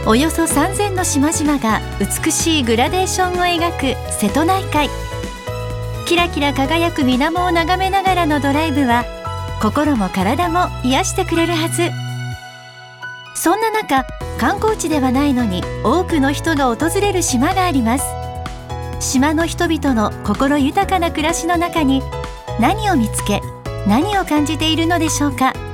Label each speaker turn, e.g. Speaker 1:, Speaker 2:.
Speaker 1: およそ3000の島々が美しいグラデーションを描く瀬戸内海。キラキラ輝く水面を眺めながらのドライブは心も体も癒してくれるはず。そんな中、観光地ではないのに多くの人が訪れる島があります。島の人々の心豊かな暮らしの中に何を見つけ、何を感じているのでしょうか。